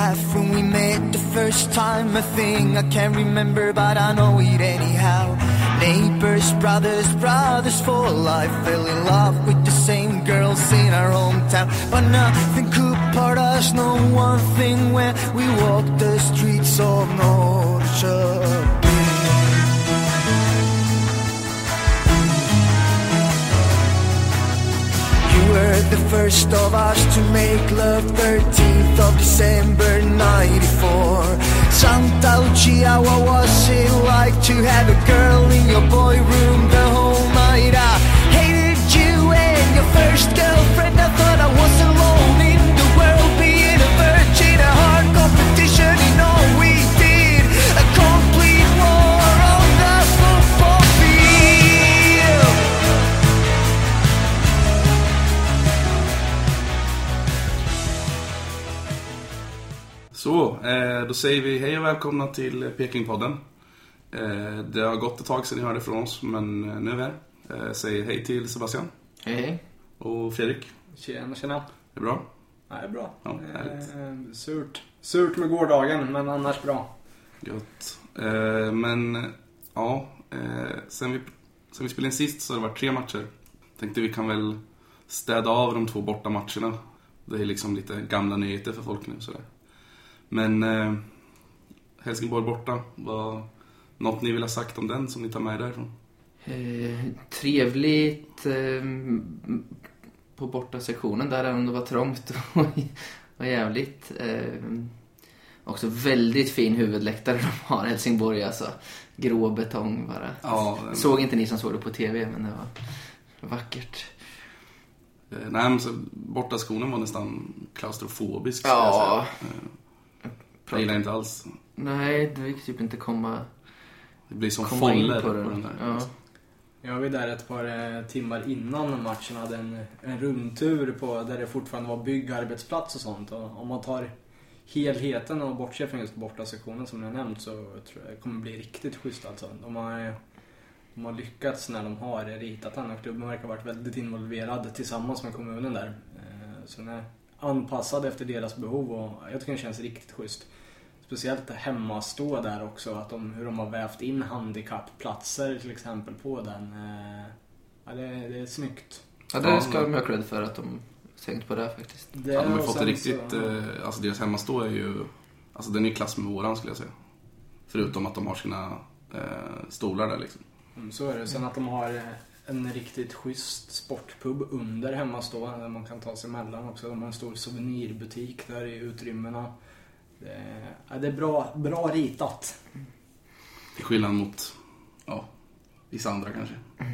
laugh when we met the first time? A thing I can't remember, but I know it anyhow. Neighbors, brothers for life. Fell in love with the same girls in our hometown, but nothing could part us, no one thing, when we walked the streets of Norrköping. You were the first of us to make love, 13th of December 94. Santa Lucia, what was it like to have a girl in your boy room the whole night? I hated you and your first girlfriend. I thought I was alone in the world, being a virgin, a hard competition in all we did. A complete war on the football field. Så, då säger vi hej och välkomna till Pekingpodden. Det har gått ett tag sedan ni hörde från oss, men nu är vi här. Säg hej till Sebastian. Hej. Och Fredrik. Tjena. Det är bra? Ja, det är bra. Ja, härligt. Surt med gårdagen, men annars bra. Gott. Men ja, sen vi spelade in sist så har det varit 3 matcher. Tänkte vi kan väl städa av de 2 borta matcherna. Det är liksom lite gamla nyheter för folk nu sådär. Men Helsingborg borta, var något ni vill ha sagt om den som ni tar med därifrån? Trevligt på borta sektionen där, även om det var trångt och var jävligt. Också väldigt fin huvudläktare de har, Helsingborg, alltså grå betong bara. Ja, såg inte ni som såg det på tv, men det var vackert. Nej, men så borta skolan var nästan klaustrofobisk. Ja. Jag gillar inte alls. Nej, det fick typ inte komma. Det blir som komma foller på på den där. Ja. Jag var där ett par timmar innan matchen, hade en rundtur på där det fortfarande var byggarbetsplats och sånt. Och om man tar helheten och bortser från just borta sektionen som jag nämnt, så tror jag det kommer bli riktigt schysst alltså. De har lyckats när de har ritat den, och klubben verkar ha varit väldigt involverad tillsammans med kommunen där. Så den är anpassad efter deras behov, och jag tycker det känns riktigt schysst. Speciellt hemma stå där också, att hur de har vävt in handikappplatser till exempel på den. Ja, det är snyggt. Ja, det ska de ha cred för att de tänkt på det faktiskt. De har fått det riktigt, alltså deras hemmastå är ju, alltså den är i klass med våran skulle jag säga. Förutom att de har sina stolar där liksom. Så är det. Sen att de har en riktigt schysst sportpub under hemmastå där man kan ta sig emellan också. De har en stor souvenirbutik där i utrymmena. Det är bra ritat. Till skillnad mot vissa andra kanske.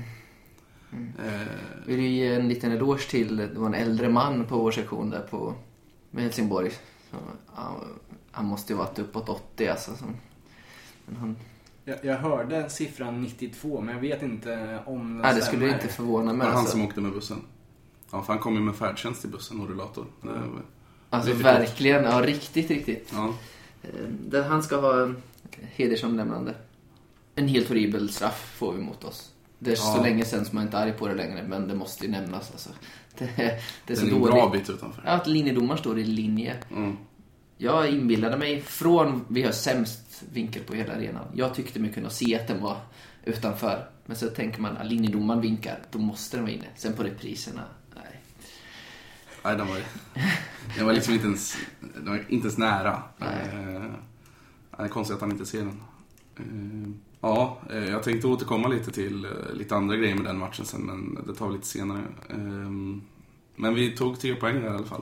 Vill du ge en liten eloge till, det var en äldre man på vår sektion där med Helsingborg. Så, han måste ju varit uppåt 80 alltså. Men han... Jag hörde siffran 92, men jag vet inte om det skulle inte förvåna mig. Det var han alltså. som åkte med bussen. Ja, för han kom ju med färdtjänst i bussen och rullator. Alltså verkligen, ja, riktigt. Ja. Han ska ha hedersomnämnande. En helt horribel straff får vi mot oss. Det är så länge sedan som man inte är arg på det längre, men det måste ju nämnas alltså. Det är så en dåligt. Bra bit utanför. Ja, att linjedomaren står i linje. Mm. Jag inbillade mig vi har sämst vinkel på hela arenan. Jag tyckte mig kunna se att den var utanför. Men så tänker man att linjedomaren vinkar, då måste den vara inne. Sen på repriserna, Nej, den var liksom inte ens nära. Det är konstigt att han inte ser den. Jag tänkte återkomma lite till lite andra grejer med den matchen sen, men det tar vi lite senare. Men vi tog 3 poäng där i alla fall.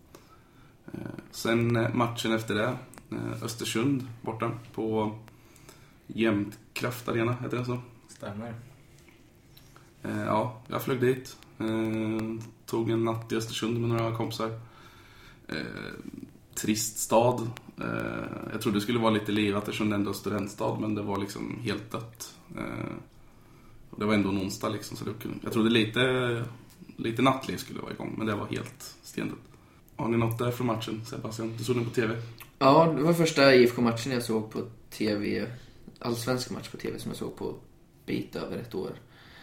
Sen matchen efter det, Östersund borta på Jämtkraft Arena, heter det så? Stämmer. Jag flög dit. Tog en natt i Östersund med några kompisar. Trist stad. Jag trodde det skulle vara lite livat eftersom det ändå är studentstad, men det var liksom helt dött. Det var ändå en onsdag liksom, så jag trodde lite nattliv skulle vara igång, men det var helt stendött. Har ni något där från matchen, Sebastian? Du såg den på tv? Ja, det var första IFK-matchen jag såg på tv. Allsvenska match på tv som jag såg på bit över ett år.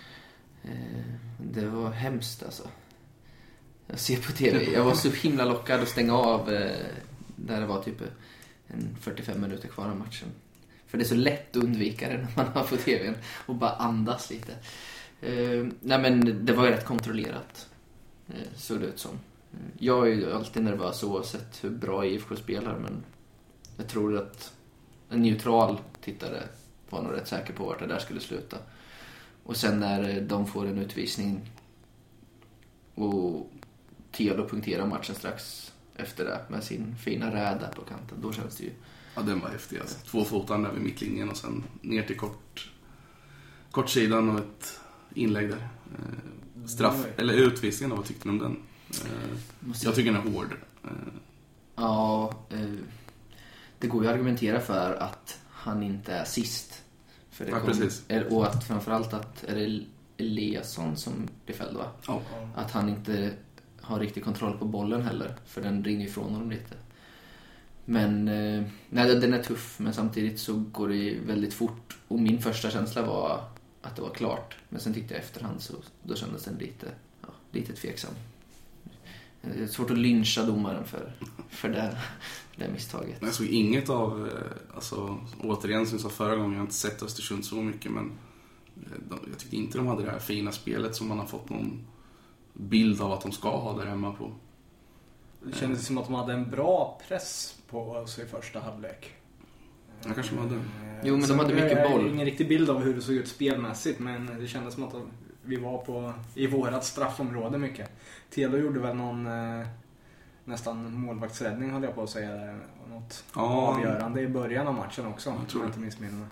Det var hemskt alltså. Jag ser på tv. Jag var så himla lockad att stänga av Där det var typ en 45 minuter kvar av matchen. För det är så lätt att undvika det när man har på tvn och bara andas lite. Nej, men det var ju rätt kontrollerat, såg det ut som. Jag är ju alltid nervös oavsett hur bra IFK spelar, men jag tror att en neutral tittare var nog rätt säker på vart det där skulle sluta. Och sen när de får en utvisning och Telo punkterar matchen strax efter det med sin fina räda på kanten, då känns det ju... Ja, den var häftig alltså. 2 fotar där vid mittlinjen och sen ner till kortsidan och ett inlägg där. Straff, eller utvisningen, vad tyckte ni om den? Jag tycker den är hård. Ja, det går ju att argumentera för att han inte är sist. För det precis. Och att framförallt att är det Eliasson som blir fälld, va? Ja. Att han inte har riktig kontroll på bollen heller, för den rinner ifrån honom lite. Men nej, den är tuff, men samtidigt så går det väldigt fort. Och min första känsla var att det var klart. Men sen tyckte jag efterhand så då kändes den lite tveksam. Det är svårt att lyncha domaren för det misstaget. Jag såg inget av, alltså, återigen som jag sa förra gången, jag har inte sett Östersund så mycket, men jag tyckte inte de hade det här fina spelet som man har fått någon bild av att de ska ha där hemma på. Det kändes som att de hade en bra press på oss i första halvlek. Ja, kanske de hade. Jo, men de hade mycket boll. Jag har ingen riktig bild av hur det såg ut spelmässigt, men det kändes som att vi var i vårat straffområde mycket. Telo gjorde väl någon nästan målvaktsräddning, höll jag på att säga. Något avgörande i början av matchen också, jag tror jag inte missminner.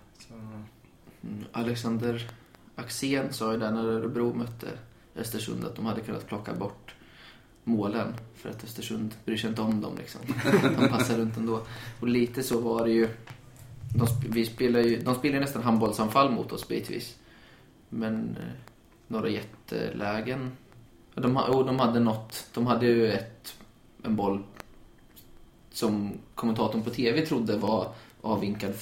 Alexander Axén sa ju där när Örebro mötte Östersund att de hade kunnat plocka bort målen för att Östersund bryr sig inte om dem liksom. De passar runt ändå. Och lite så var det ju. De spelar nästan handbollsanfall mot oss bitvis. Men några jättelägen. De hade ju en boll som kommentatorn på TV trodde var avvinkad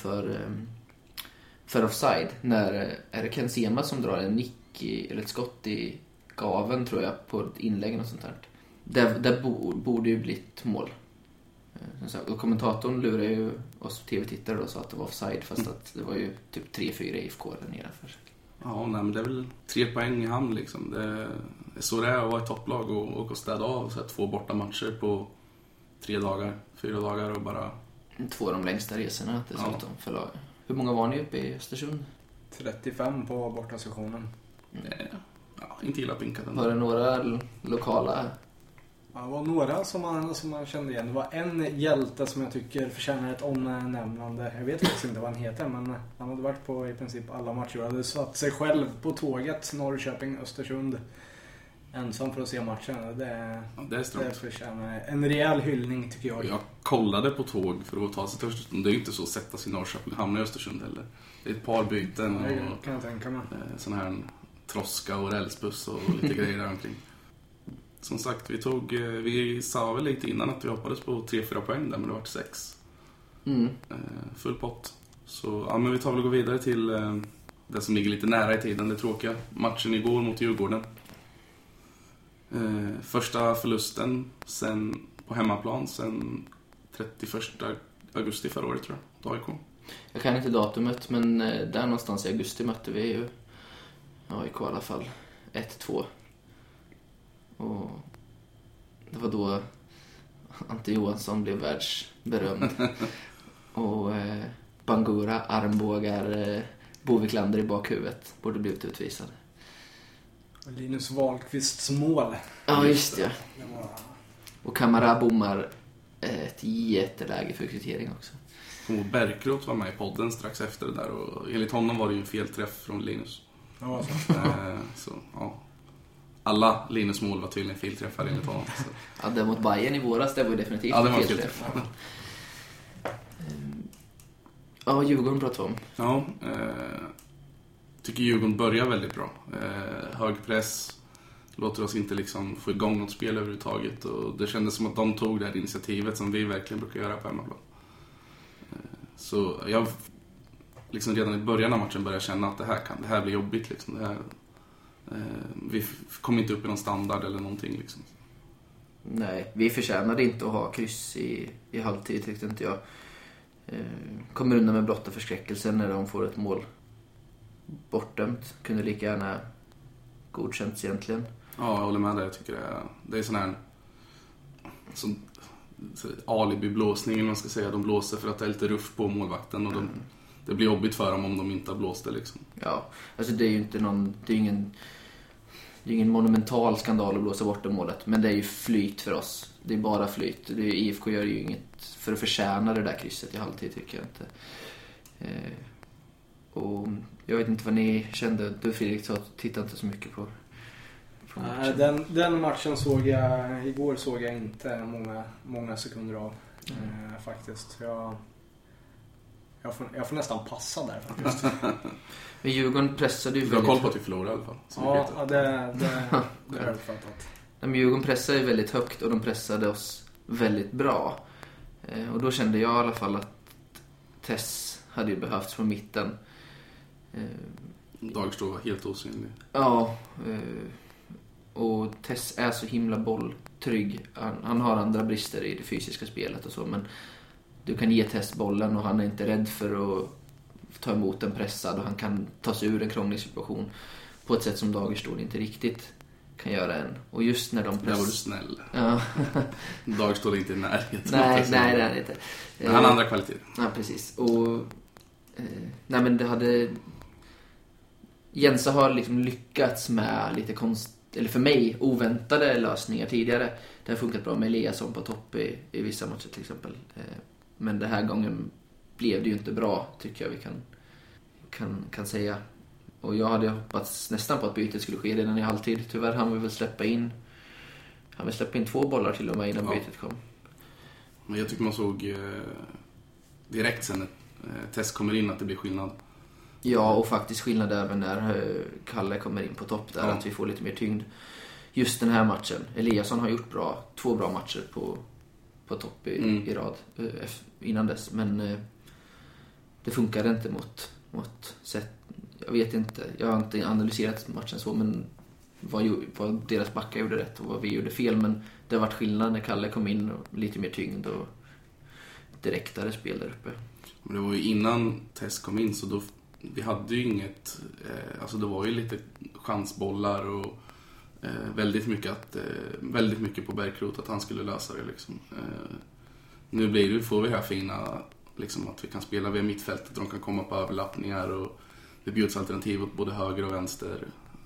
för offside. När är det Ken Sema som drar en nick eller ett skott i gaven, tror jag, på ett inlägg och sånt där. Där borde ju blivit mål. Och kommentatorn lurade ju oss TV-tittare och sa att det var offside, fast att det var ju typ 3-4 IFK där nedanför. Ja, nej, men det är väl 3 poäng i hamn liksom. Det är så det är att vara i topplag och städa av så här 2 borta matcher på 4 dagar och bara... 2 av de längsta resorna dessutom för lag. Hur många var ni uppe i Östersund? 35 på bortasessionen. Ja, inte illa pinkat ändå. Var det några lokala? Ja, det var några som man kände igen. Det var en hjälte som jag tycker förtjänar ett omnämnande. Jag vet faktiskt inte vad han heter, men han hade varit på i princip alla matcher. Han hade satt sig själv på tåget Norrköping-Östersund ensam för att se matchen. Det förtjänar en rejäl hyllning, tycker jag. Jag kollade på tåg för att ta sig till Östersund. Det är ju inte så att sätta sig i Norrköping och hamna i Östersund heller. Det är ett par byten och kan jag tänka mig. Sån här troska och rälsbuss och lite grejer där omkring. Som sagt, vi sa väl lite innan att vi hoppades på 3-4 poäng där, men det var 6. Full pott. Så ja, men vi tar väl och går vidare till det som ligger lite nära i tiden, det tråkiga. Matchen igår mot Djurgården. Första förlusten sen på hemmaplan sen 31 augusti förra året, tror jag, AIK. Jag kan inte datumet, men där någonstans i augusti mötte vi ju AIK i alla fall 1-2. Och det var då Ante Johansson blev världsberömd. Och Bangura armbågar Bo Wiklander i bakhuvudet, borde blivit utvisad. Linus Wahlqvists mål. Ja, just det. Och Kamara bommar ett jätteläge för kvittering också. Och Bergkrot var med i podden strax efter det där, och enligt honom var det ju en felträff från Linus. Ja, så ja. Alla Linus mål var tydligen felträffar enligt honom. Så. Ja, det mot Bayern i våras, det var ju definitivt en felträff. Ja, Djurgården pratar om. Ja, tycker Djurgården börjar väldigt bra. Hög press, låter oss inte liksom få igång något spel överhuvudtaget. Och det kändes som att de tog det här initiativet som vi verkligen brukar göra på hemmaplan. Så jag liksom redan i början av matchen började känna att det här blir jobbigt. Liksom. Vi kommer inte upp i någon standard eller någonting. Liksom. Nej, vi förtjänade inte att ha kryss i halvtid, tyckte inte jag. Kommer undan med blotta förskräckelsen när de får ett mål bortdömt. Kunde lika gärna godkänts egentligen. Ja, jag håller med dig. Jag tycker det är sån här alibi-blåsning, eller man ska säga. De blåser för att det är lite ruff på målvakten och det blir jobbigt för dem om de inte har blåst det liksom. Ja, alltså det är ju inte det är ingen monumental skandal att blåsa bort det målet, men det är ju flyt för oss. Det är bara flyt. IFK gör ju inget för att förtjäna det där krysset i halvtid, tycker jag inte. Och jag vet inte vad ni kände. Du, Fredrik, tittade inte så mycket på matchen. Den matchen igår såg jag inte många sekunder av faktiskt. Jag får nästan passa där faktiskt. Men Djurgården pressade ju väldigt... Du har koll på att vi förlorade i alla fall. Ja, det har jag fattat. Djurgården pressade ju väldigt högt och de pressade oss väldigt bra. Och då kände jag i alla fall att Tess hade ju behövts på mitten. Dagerstål var helt osynlig. Ja, och Tess är så himla bolltrygg. Han har andra brister i det fysiska spelet och så, men du kan ge Tess bollen och han är inte rädd för att ta emot en pressad och han kan ta sig ur en krånglig situation på ett sätt som Dagerstål inte riktigt kan göra än. Och just när de Där var du snäll. Ja. Dagerstål är inte i närheten. Nej, det är inte. Men han har andra kvaliteter. Ja, precis. Och nej, men det hade... Jensa har liksom lyckats med lite eller för mig oväntade lösningar tidigare. Det har funkat bra med Eliasson på topp i vissa matcher till exempel. Men den här gången blev det ju inte bra, tycker jag vi kan säga. Och jag hade hoppats nästan på att bytet skulle ske redan i halvtid. Tyvärr han vill släppa in 2 bollar till och med innan bytet kom. Men jag tycker man såg direkt sen när Tess kommer in att det blir skillnad. Ja, och faktiskt skillnad även när Kalle kommer in på topp där, att vi får lite mer tyngd. Just den här matchen. Eliasson har gjort 2 bra matcher på topp i rad innan dess. Men det funkade inte mot sätt. Jag vet inte. Jag har inte analyserat matchen så, men vad deras backar gjorde rätt och vad vi gjorde fel. Men det har varit skillnad när Kalle kom in och lite mer tyngd och direktare spel där uppe. Men det var ju innan Tess kom in, så då vi hade ju inget, alltså det var ju lite chansbollar och väldigt mycket på Bärkroth att han skulle lösa det liksom. Nu får vi här fina liksom, att vi kan spela via mittfältet och de kan komma på överlappningar och det bjuds alternativ åt både höger och vänster.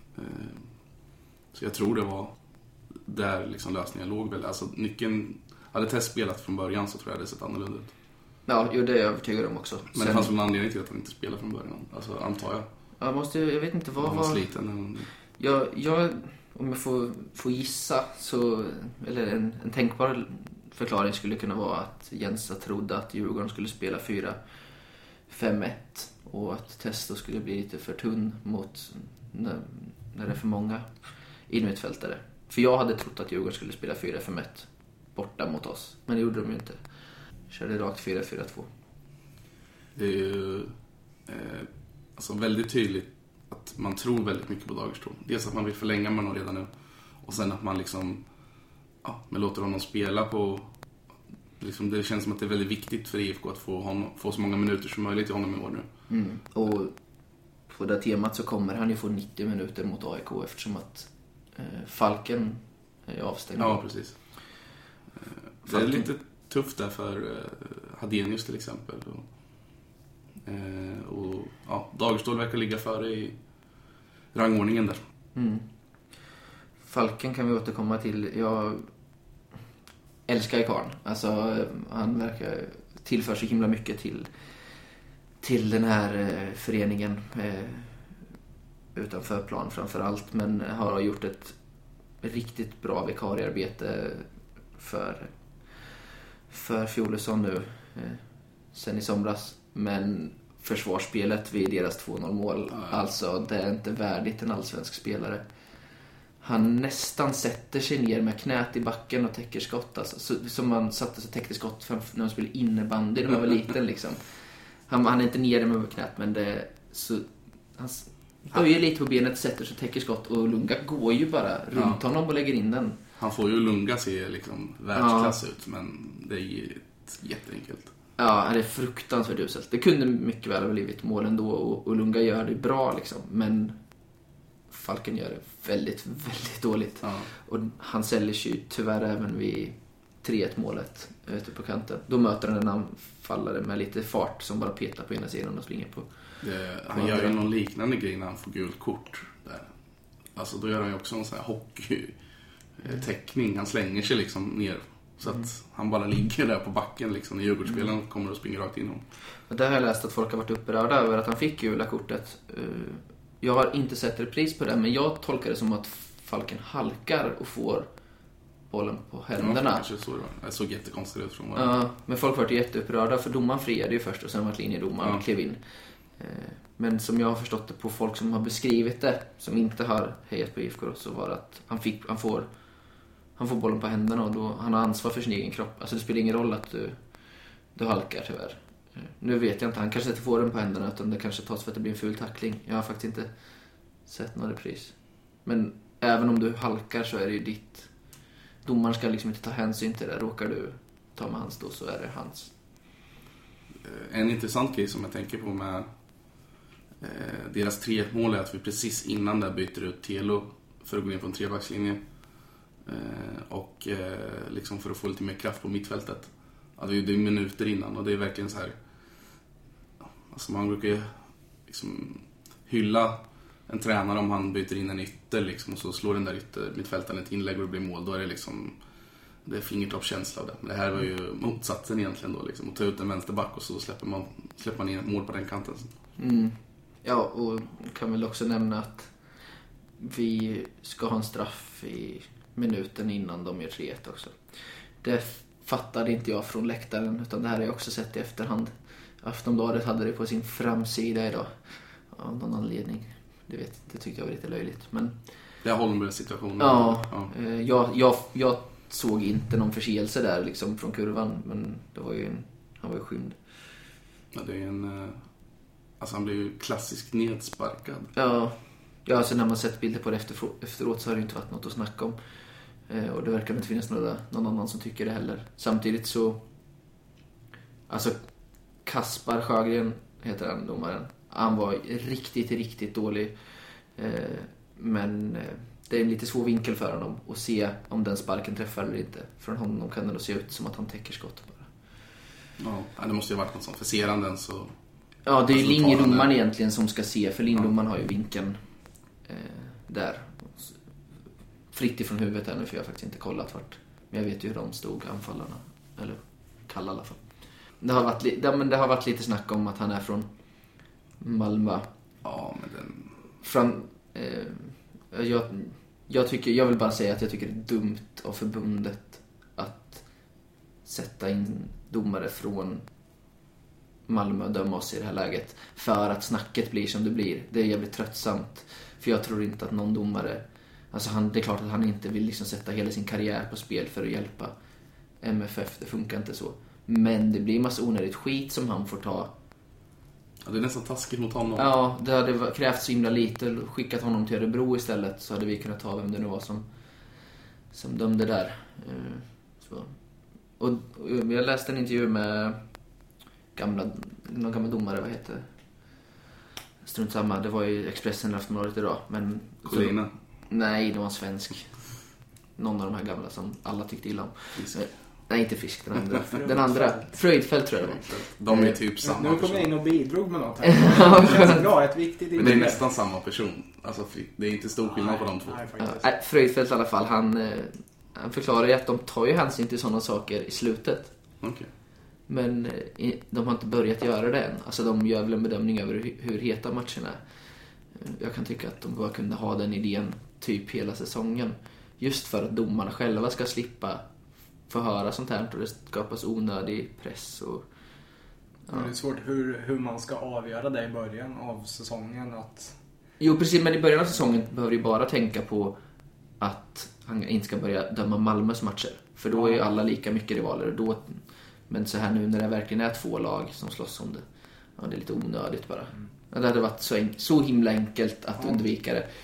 Så jag tror det var där liksom lösningen låg väl. Alltså nyckeln, hade Tess spelat från början så tror jag det sett annorlunda ut. Ja, det är jag övertygad om också. Men det fanns väl en anledning till att han inte spelade från början. Alltså, antar jag. Jag vet inte vad var... sliten. Jag, om jag får gissa så... Eller en tänkbar förklaring skulle kunna vara att Jensa trodde att Djurgården skulle spela 4-5-1. Och att Testo skulle bli lite för tunn mot när det är för många innermittfältare. För jag hade trott att Djurgården skulle spela 4-5-1 borta mot oss. Men det gjorde de ju inte. Körde rakt 4-4-2. Det är ju alltså väldigt tydligt att man tror väldigt mycket på Dagerstål. Dels att man vill förlänga med honom redan nu. Och sen att man liksom man låter honom spela på liksom, det känns som att det är väldigt viktigt för IFK att få så många minuter som möjligt i honom i år nu. Och på det temat så kommer han ju få 90 minuter mot AIK eftersom att Falken är avstängd. Ja, precis. Det är lite tufft där för Hadenius till exempel. Och Dagerstål verkar ligga före i rangordningen där. Falken kan vi återkomma till. Jag älskar Ikarn. Alltså, han verkar tillför sig himla mycket till den här föreningen utanför plan framförallt. Men har gjort ett riktigt bra vikariearbete för Fjolesson nu sen i somras. Men försvarsspelet vid deras 2-0 mål, alltså det är inte värdigt en allsvensk spelare. Han nästan sätter sig ner med knät i backen och täcker skott, alltså, som man satte sig och täckte skott när man spelade innebandy när man var liten liksom. Han är inte nere med knät, men det så höjer lite på benet, sätter sig, täcker skott och Lunga går ju bara runt honom och lägger in den. Han får ju Lunga se liksom världsklass ut, men det är ju jätteenkelt. Ja, det är fruktansvärt uselt. Det kunde mycket väl ha blivit mål ändå och Lunga gör det bra liksom, men Falken gör det väldigt, väldigt dåligt. Ja. Och han säljer sig ju tyvärr även vid 3-1 målet ute på kanten. Då möter han en anfallare med lite fart som bara petar på ena sidan och springer på. Han gör ju någon liknande grej när han får gult kort där. Alltså då gör han ju också en sån här hockeyteckning. Han slänger sig liksom ner så att han bara ligger där på backen liksom när Djurgårdsspelaren kommer och springer rakt in honom. Och där har jag läst att folk har varit upprörda över att han fick gula kortet. Jag har inte sett repris på det, men jag tolkar det som att Falken halkar och får bollen på händerna. Ja, kanske så det var. Det såg jättekonstigt ut från vad. Ja, men folk var jätteupprörda för domaren friade ju först och sen var linjedomaren klev in. Men som jag har förstått det på folk som har beskrivit det, som inte har hejat på IFK, så var det att han får bollen på händerna och då han har ansvar för sin egen kropp. Alltså det spelar ingen roll att du halkar tyvärr. Nu vet jag inte, han kanske inte får den på händerna utan det kanske tas för att det blir en ful tackling. Jag har faktiskt inte sett någon repris. Men även om du halkar så är det ju ditt. Domaren ska liksom inte ta hänsyn till det. Råkar du ta med hans då så är det hans. En intressant grej som jag tänker på med deras 3-1 mål är att vi precis innan där byter ut Telo för att gå in på en trebackslinje. Och liksom för att få lite mer kraft på mittfältet. Ja, det är minuter innan och det är verkligen så här. Alltså man brukar ju liksom hylla en tränare om han byter in en ytter liksom, och så slår den där mittfältaren ett inlägg och det blir mål. Då är det liksom, det är fingertoppskänsla av det. Men det här var ju motsatsen egentligen då liksom, att ta ut en vänsterback och så släpper man in ett mål på den kanten. Ja, och kan väl också nämna att vi ska ha en straff i minuten innan de gör 3-1 också. Det fattade inte jag från läktaren, utan det här har jag också sett i efterhand. Aftonbladet hade det på sin framsida idag av någon anledning. Det tyckte jag var lite löjligt, men det är Holmberg-situationen. Ja. Jag såg inte någon förseelse där liksom från kurvan, men det var ju han var ju skymd. Ja, det är alltså han blev ju klassiskt nedsparkad. Ja, alltså när man sett bilder på det efteråt så har det inte varit något att snacka om. Och det verkar inte finnas någon annan som tycker det heller. Samtidigt så, alltså Kaspar Sjögren heter han, domaren. Han var riktigt, riktigt dålig. Men det är en lite svår vinkel för honom att se om den sparken träffar eller inte. Från honom kan det nog se ut som att han täcker skott bara. Ja, det måste ju ha varit något sånt. För ser han den så... Ja, det är ju linjedomaren egentligen som ska se. För linjedomaren har ju vinkeln där. Fritt ifrån huvudet här nu, för jag har faktiskt inte kollat vart. Men jag vet ju hur de stod, anfallarna. Eller Kalla i alla fall. Det har varit lite snack om att han är från Malmö. Ja, men den... Jag vill bara säga att jag tycker det är dumt av förbundet att sätta in domare från Malmö och döma oss i det här läget. För att snacket blir som det blir. Det är jävligt tröttsamt. För jag tror inte att någon domare... Alltså det är klart att han inte vill liksom sätta hela sin karriär på spel för att hjälpa MFF. Det funkar inte så. Men det blir massa onödigt skit som han får ta. Ja, det är nästan taskigt mot honom. Ja, det hade krävt så himla lite. Skickat honom till Örebro istället, så hade vi kunnat ta vem det nu var som dömde där. Så. Och jag läste en intervju med någon gamla domare, vad heter det? Strunt samma, det var ju Expressen eller Aftonbladet idag. Men Collina? Nej, det var en svensk. Någon av de här gamla som alla tyckte illa om. Nej, inte Fisk, den andra. Fröjdfält tror jag det var. De är typ samma nu person. Nu kom jag in och bidrog med något här. Det känns bra, ett viktigt. Men det är nästan samma person. Alltså, det är inte stor skillnad på de två. Fröjdfält i alla fall, han förklarar ju att de tar ju hänsyn till sådana saker i slutet. Okay. Men de har inte börjat göra det än. Alltså de gör väl en bedömning över hur heta matcherna är. Jag kan tycka att de bara kunde ha den idén typ hela säsongen. Just för att domarna själva ska slippa få höra sånt här och det skapas onödig press. Och, ja. Det är svårt hur man ska avgöra det i början av säsongen. Jo, precis, men i början av säsongen behöver du bara tänka på att han inte ska börja döma Malmös matcher. För då är ju alla lika mycket rivaler. Men så här nu när det verkligen är två lag som slåss om det. Ja, det är lite onödigt bara. Det hade varit så himla enkelt att undvika det.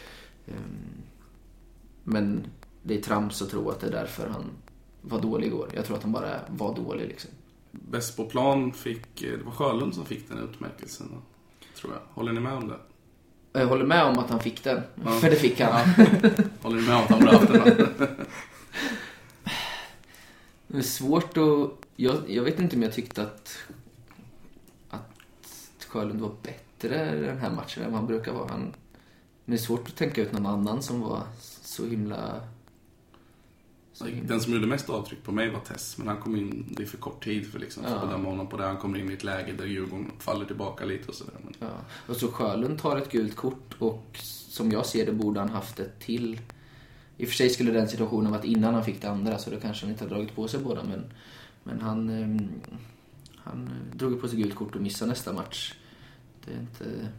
Men det är trams att tro att det är därför han var dålig igår. Jag tror att han bara var dålig liksom. Bäst på plan det var Sjölund som fick den utmärkelsen, tror jag. Håller ni med om det? Jag håller med om att han fick den. För det fick han. Håller ni med om att han bröt den? Det är svårt att... Jag vet inte om jag tyckte att Sjölund var bättre den här matchen än vad han brukar vara. Men det är svårt att tänka ut någon annan som var så himla... Den som gjorde mest avtryck på mig var Tess, men han kom in, det är för kort tid för liksom, att bedöma honom på det. Han kommer in i ett läge där Djurgården faller tillbaka lite och sådär. Men... Ja. Och så Sjölund tar ett gult kort, och som jag ser det borde han haft ett till. I och för sig skulle den situationen varit innan han fick det andra, så då kanske han inte har dragit på sig båda, men han drog på sig gult kort och missade nästa match. Det är inte...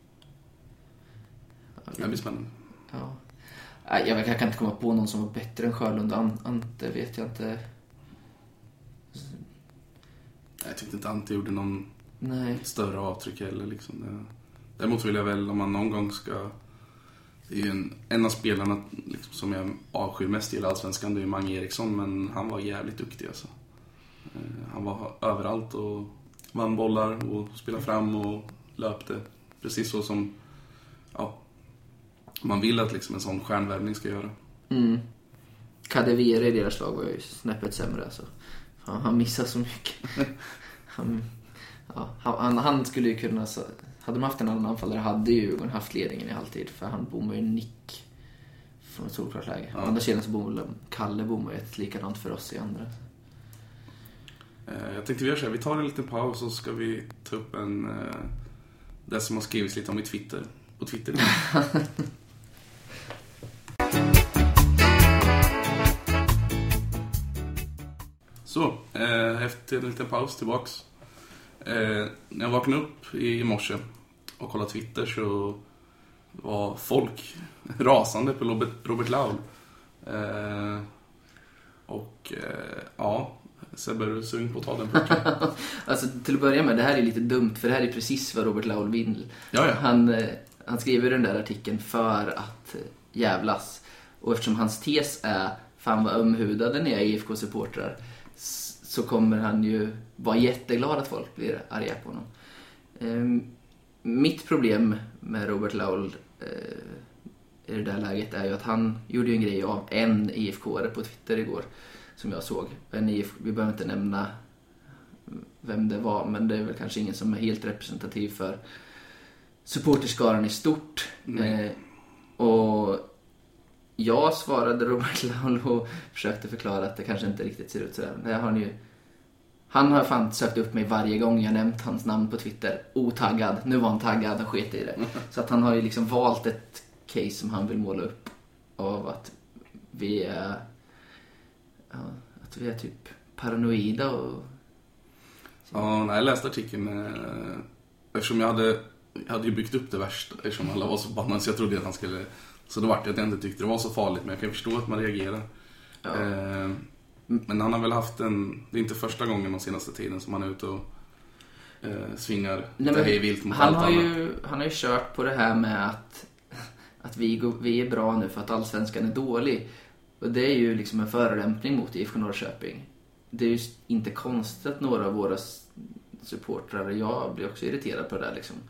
Det blir spännande. Ja. Jag kan inte komma på någon som var bättre än Sjölund. Ante vet jag inte. Jag tyckte inte Ante gjorde någon större avtryck heller. Liksom. Däremot vill jag väl, om man någon gång ska... Det är ju en av spelarna liksom, som jag avskyr mest i Allsvenskan, det är ju Mange Eriksson, men han var jävligt duktig alltså. Han var överallt och vann bollar och spelade fram och löpte. Precis så som man vill att liksom en sån stjärnvärvning ska göra. Kadewere i deras lag var ju snäppet sämre alltså. Han missade så mycket. Han skulle ju kunna... Hade man haft en annan anfallare hade ju Djurgården haft ledningen i halvtid, för han bommar ju nick från ett solklart läge. Ja. Andra sidan så bommar Kalle bommar ett likadant för oss i andra. Jag tänkte vi gör så här, vi tar en liten paus och så ska vi ta upp det som har skrivits lite om på Twitter. Så, efter en liten paus tillbaks. När jag vaknade upp i morse och kollade Twitter så var folk rasande på Robert Laul. Sebbe, är du sugen på att ta den pucken? Alltså till att börja med, det här är lite dumt, för det här är precis vad Robert Laul vill. Ja. Han skriver den där artikeln för att jävlas. Och eftersom hans tes är fan vad ömhudade ni är IFK-supportrar, så kommer han ju vara jätteglad att folk blir arga på honom. Mitt problem med Robert Laul i det där läget är ju att han gjorde en grej av en IFK-are på Twitter igår som jag såg. Vi behöver inte nämna vem det var, men det är väl kanske ingen som är helt representativ för supporterskaran i stort. Och jag svarade Robert Laul och försökte förklara att det kanske inte riktigt ser ut sådär. Han har fan sökt upp mig varje gång jag nämnt hans namn på Twitter. Otaggad. Nu var han taggad och sket i det. Så att han har ju liksom valt ett case som han vill måla upp av att vi är typ paranoida och... Ja, när jag läste artikeln, eftersom jag hade ju byggt upp det värsta, eftersom alla var så bannade, så jag trodde att han skulle... Så då var det att jag inte tyckte det var så farligt, men jag kan förstå att man reagerar. Ja. Men han har väl haft det är inte första gången de senaste tiden som han är ute och svingar hejvilt mot allt annat. Han har ju kört på det här med att vi är bra nu för att allsvenskan är dålig. Och det är ju liksom en förolämpning mot IFK Norrköping. Det är ju inte konstigt att några av våra supportrar, jag blir också irriterad på det där liksom.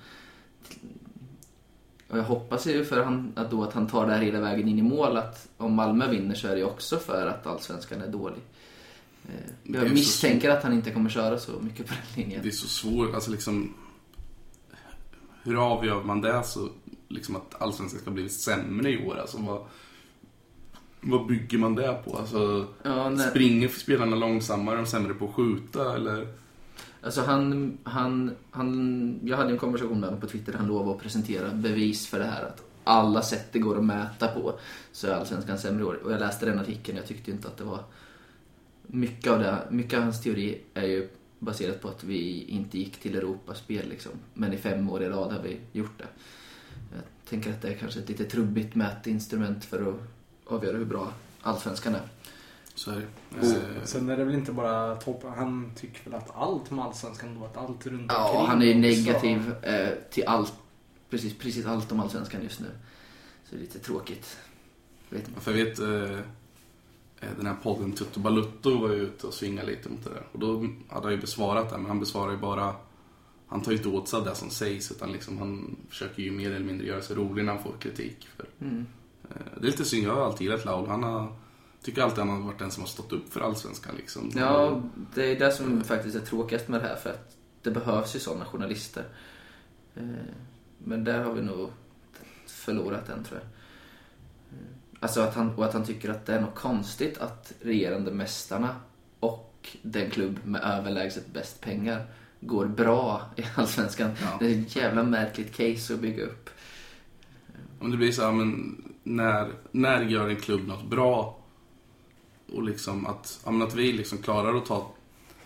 Och jag hoppas ju att han tar det här hela vägen in i mål, att om Malmö vinner så är det också för att allsvenskan är dålig. Jag misstänker att han inte kommer köra så mycket på den linjen. Det är så svårt, alltså liksom, hur avgör man det så liksom att allsvenskan ska bli sämre i år? Alltså vad bygger man det på? Alltså, springer spelarna långsammare, de sämre på att skjuta eller? Alltså jag hade en konversation med honom på Twitter. Han lovade att presentera bevis för det här, att alla sätt det går att mäta på så är allsvenskan sämre år. Och jag läste den artikeln, jag tyckte inte att det var mycket av hans teori är ju baserat på att vi inte gick till Europaspel liksom. Men i 5 år i rad har vi gjort det. Jag tänker att det är kanske ett lite trubbigt mätinstrument för att avgöra hur bra allsvenskan är. Så är det. Sen är det väl inte bara topp. Han tycker väl att allt med allsvenskan då, att allt runt omkring. Ja, han är ju negativ till allt precis allt om Allsvenskan just nu. Så det är lite tråkigt. För jag vet, den här podden Tutto Balutto var ju ute och svingade lite mot det där. Och då hade han ju besvarat det, men han besvarar ju bara, han tar ju inte åt sig av det som sägs, utan liksom han försöker ju mer eller mindre göra sig rolig när han får kritik. Det är lite synd, jag har alltid gillat Laul. Tycker alltid han har varit den som har stått upp för Allsvenskan liksom. Ja, det är det som faktiskt är tråkigast med det här, för att det behövs ju sådana journalister. Men där har vi nog förlorat den, tror jag. Alltså att han tycker att det är något konstigt att regerande mästarna och den klubb med överlägset bäst pengar går bra i Allsvenskan. Ja. Det är ett jävla märkligt case att bygga upp. Om det blir så här, men när gör en klubb något bra, och liksom att vi liksom klarar att ta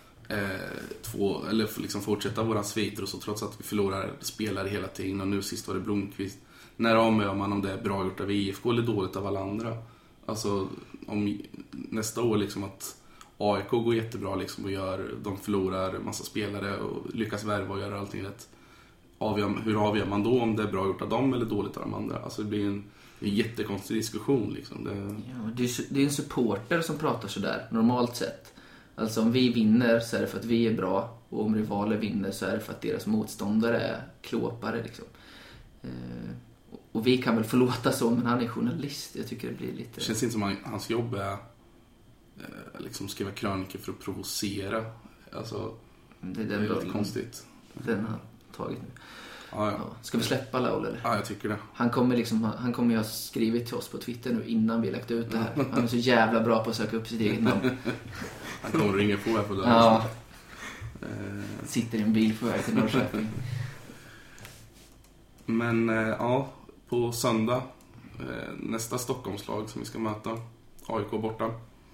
eller liksom fortsätta våra sviter och så, trots att vi förlorar spelare hela tiden, och nu sist var det Blomqvist. När avgör man om det är bra gjort av IFK eller dåligt av alla andra? Alltså om nästa år liksom att AIK går jättebra liksom och de förlorar massa spelare och lyckas värva och göra allting rätt. Hur avgör man då om det är bra gjort av dem eller dåligt av de andra? Alltså det blir en jättekonstig diskussion liksom. Det är en supporter som pratar så där normalt sett. Alltså om vi vinner så är det för att vi är bra, och om rivaler vinner så är det för att deras motståndare är klåpare liksom. Och vi kan väl förlåta så, men han är journalist. Jag tycker det blir lite... Det känns inte som hans jobb är liksom skriva krönikor för att provocera. Alltså, det är lite konstigt. Den har tagit nu. Ja. Ska vi släppa Laul eller? Ja, jag tycker det. Han kommer ju ha skrivit till oss på Twitter nu innan vi lagt ut det här. Han är så jävla bra på att söka upp sitt eget namn. Han kommer ringa på här på dagen. Ja. Sitter i en bil på väg till Norrköping. Men ja, på söndag nästa Stockholmslag som vi ska möta, AIK borta.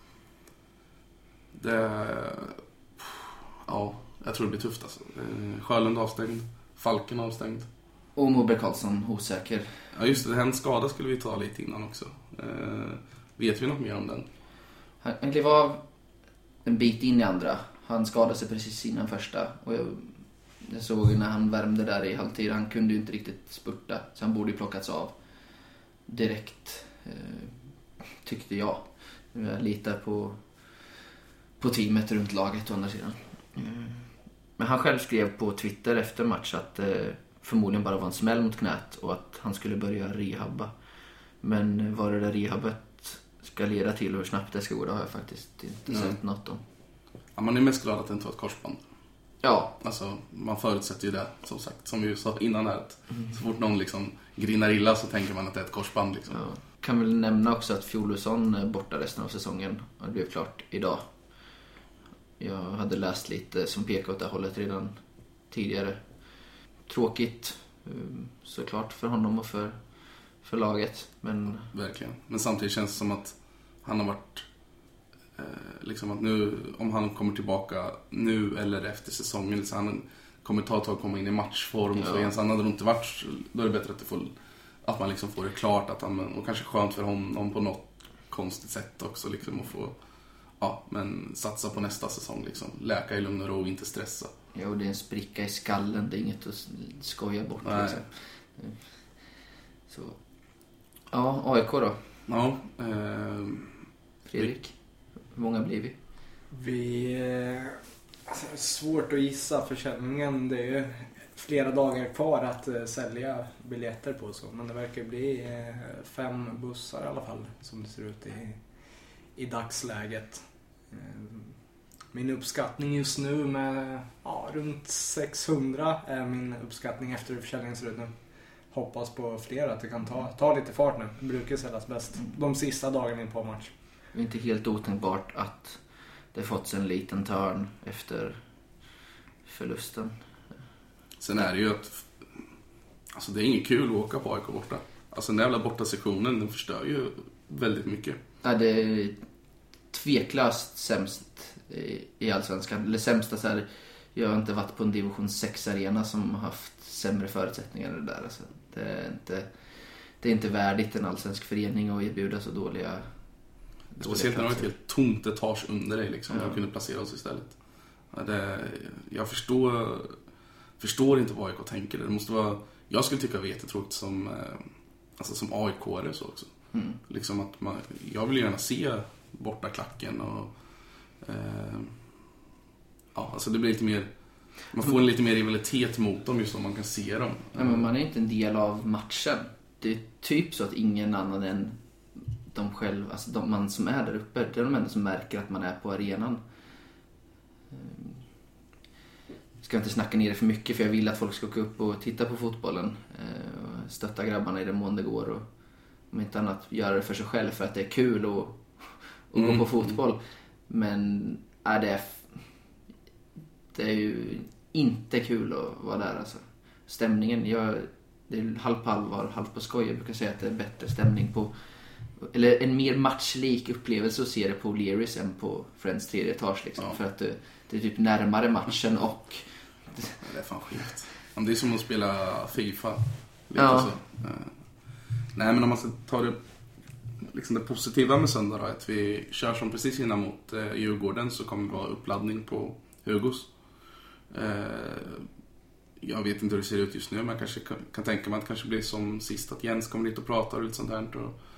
Jag tror det blir tufft alltså. Sjölund avstängd, Falken avstängd. Och Moberg Karlsson osäker. Ja just det, hennes skada skulle vi ta lite innan också. Vet vi något mer om den? Han klev av en bit in i andra. Han skadade sig precis innan första. Och jag såg när han värmde där i halvtid. Han kunde ju inte riktigt spurta. Så han borde ju plockats av direkt, tyckte jag. Jag litar på teamet runt laget å andra sidan. Men han själv skrev på Twitter efter match att förmodligen bara var en smäll mot knät och att han skulle börja rehabba. Men vad det där rehabet ska leda till och hur snabbt det ska gå, det har jag faktiskt inte sett något om. Ja, man är mest glad att det inte var ett korsband. Ja. Alltså, man förutsätter ju det, som sagt, som vi sa innan här, att så fort någon liksom grinar illa så tänker man att det är ett korsband liksom. Ja. Kan väl nämna också att Fjolosson är borta resten av säsongen, och det blev klart idag. Jag hade läst lite som pekade åt det hållet redan tidigare. Tråkigt såklart för honom och för laget, men... Verkligen. Men samtidigt känns det som att han har varit liksom att nu, om han kommer tillbaka nu eller efter säsongen, så han kommer ta ett tag att komma in i matchform, så igen, så han hade nog inte varit, då är det bättre att man liksom får det klart, att han, och kanske skönt för honom på något konstigt sätt också liksom, att få men satsa på nästa säsong liksom, läka i lugn och ro och inte stressa. Jo, det är en spricka i skallen, det är inget att skoja bort liksom. Så ja, AIK då. Ja, Fredrik, hur många blir vi? Alltså, svårt att gissa försäljningen. Det är ju flera dagar kvar att sälja biljetter på, så, men det verkar bli 5 bussar i alla fall som det ser ut i dagsläget. Min uppskattning just nu med runt 600 är min uppskattning efter hur försäljningen ser ut nu. Hoppas på fler, att det kan ta lite fart nu. Det brukar säljas bäst de sista dagarna på match. Det är inte helt otänkbart att det fått en liten törn efter förlusten. Sen är det ju att alltså det är inget kul att åka på AIK borta. Alltså den jävla bortasessionen, den förstör ju väldigt mycket. Ja, det är tveklöst sämst i Allsvenskan. Eller sämsta så här, jag har inte varit på en division 6-arena som har haft sämre förutsättningar än det där. Alltså, det är inte värdigt en allsvensk förening att erbjuda så dåliga speciellt när det var ett helt tomt etage under dig liksom, de kunde placera oss istället. Jag förstår inte vad AIK tänker. Det måste vara jag skulle tycka det var jättetråkigt som AIK-are så också. Liksom att jag vill gärna se borta klacken och alltså det blir lite mer, man får en lite mer rivalitet mot dem just om man kan se dem. Ja, men man är inte en del av matchen. Det är typ så att ingen annan än de själva, alltså man som är där uppe, det är de enda som märker att man är på arenan. Jag ska inte snacka ner det för mycket, för jag vill att folk ska gå upp och titta på fotbollen och stötta grabbarna i den mån det går, och om inte annat göra det för sig själv för att det är kul att gå på fotboll. Men det är ju inte kul att vara där alltså. Stämningen, det är halv på allvar, halv på skoj. Jag brukar säga att det är bättre stämning på, eller en mer matchlik upplevelse att se det på O'Learys än på Friends 3 etage liksom. För att det är typ närmare matchen och det är fan skit. Det är som att spela FIFA lite så. Nej, men om man ska ta det liksom det positiva med söndag då, att vi kör som precis innan mot Djurgården, så kommer det vara uppladdning på Hugos. Jag vet inte hur det ser ut just nu, men jag kanske kan tänka mig att det kanske blir som sist, att Jens kommer dit och pratar och lite sånt där.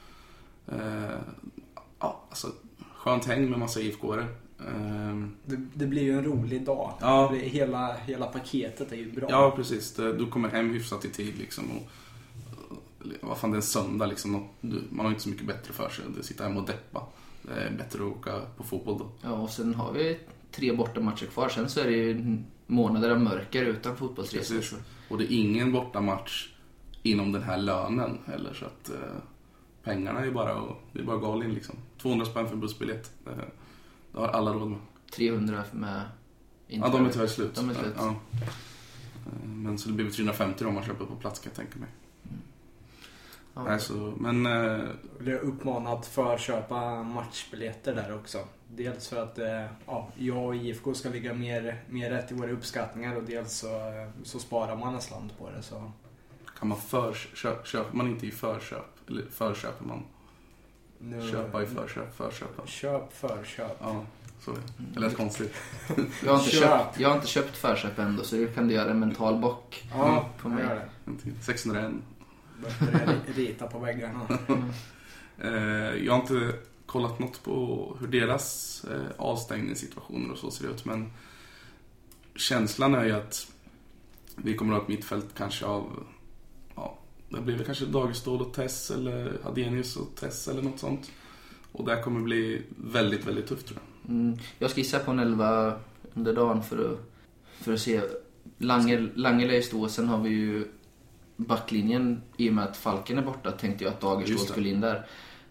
Alltså skönt häng med massa IFK-are. Det blir ju en rolig dag. Ja. Det blir, hela paketet är ju bra. Ja, precis. Du kommer hem hyfsat i tid liksom, och vad fan, det är en söndag liksom, man har inte så mycket bättre för sig. Det sitter hem och deppa. Det är bättre att åka på fotboll då. Ja, och sen har vi 3 bortamatcher kvar. Sen så är det ju månader av mörker utan fotbollsresor. Och det är ingen bortamatch inom den här lönen heller, så att pengarna är bara galin liksom. 200 spänn för bussbiljett. Det har alla råd med. 300 med Ja, de är tyvärr slut. De är slut. Ja. Men så det blir 350 om man köper på plats, kan jag tänka mig. Ja. Nej, så, men det är uppmanat för att köpa matchbiljetter där också. Dels för att jag och IFK ska ligga mer rätt i våra uppskattningar, och dels så sparar man en slant på det. Så. Kan man köper man inte i förköp? Eller förköper man? Köpa i förköpa. Köp förköp. Ja, så är det. Det lät konstigt. Jag har inte köpt förköp ändå, så du kan göra en mental bock på mig. 601. Börjar rita på väggarna. Jag har inte kollat något på hur deras avstängningssituationer och så ser ut, men känslan är ju att vi kommer att ha ett mittfält kanske av det blir väl kanske Dagestål och Tess, eller Hadenius och Tess eller något sånt. Och det kommer bli väldigt, väldigt tufft, tror jag. Jag ska gissa på en 11 under dagen för att se. Lange lär stå, sen har vi ju backlinjen, i och med att Falken är borta tänkte jag att Dagestål skulle in där.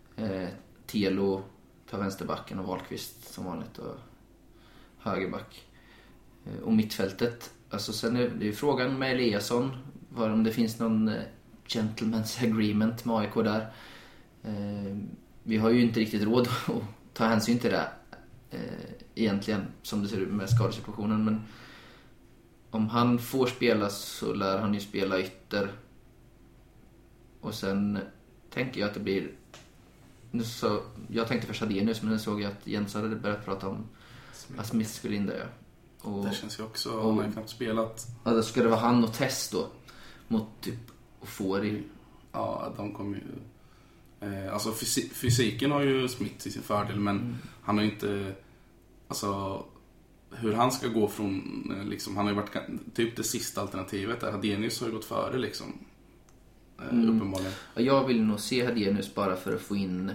Telo tar vänsterbacken och Wahlqvist som vanligt och högerback. Och mittfältet, alltså sen är det ju frågan med Eliasson, om det finns någon gentleman's agreement med AIK där. Vi har ju inte riktigt råd att ta hänsyn till det egentligen, som det ser ut med skadesituationen, men om han får spela så lär han ju spela ytter. Och sen tänker jag att det blir, så jag tänkte först Hadenius, men nu såg jag att Jens hade börjat prata om att Smith skulle in där. Och, det känns ju också, han har knappt spelat. Ja, då ska det vara han och Tess då mot typ och får i. Ja, de kommer ju alltså fysiken har ju Smith i sin fördel, men han har ju inte, alltså hur han ska gå från liksom, han har ju varit typ det sista alternativet där. Hadenius har ju gått före liksom. Uppenbarligen. Jag vill nog se Hadenius bara för att få in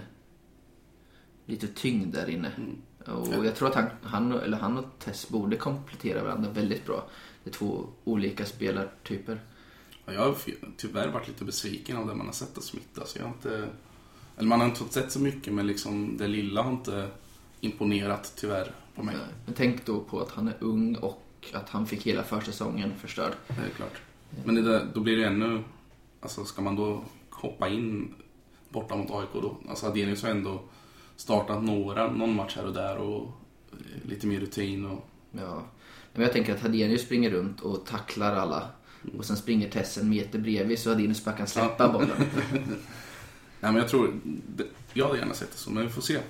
lite tyngd där inne. Och jag tror att han och Tess borde komplettera varandra väldigt bra. Det är 2 olika spelartyper. Ja, jag har tyvärr varit lite besviken av det man har sett av Smith. Alltså man har inte fått sett så mycket, men liksom det lilla har inte imponerat tyvärr på mig. Men tänk då på att han är ung och att han fick hela försäsongen förstörd. Det är klart. Men då blir det ännu, alltså ska man då hoppa in borta mot AIK då? Alltså Hadenius har ändå startat någon match här och där och lite mer rutin och... Ja, men jag tänker att Hadenius springer runt och tacklar alla och sen springer Tess en meter bredvid, så Hadenius bara kan släppa bollen. Nej, men jag hade gärna sett det så, men vi får se.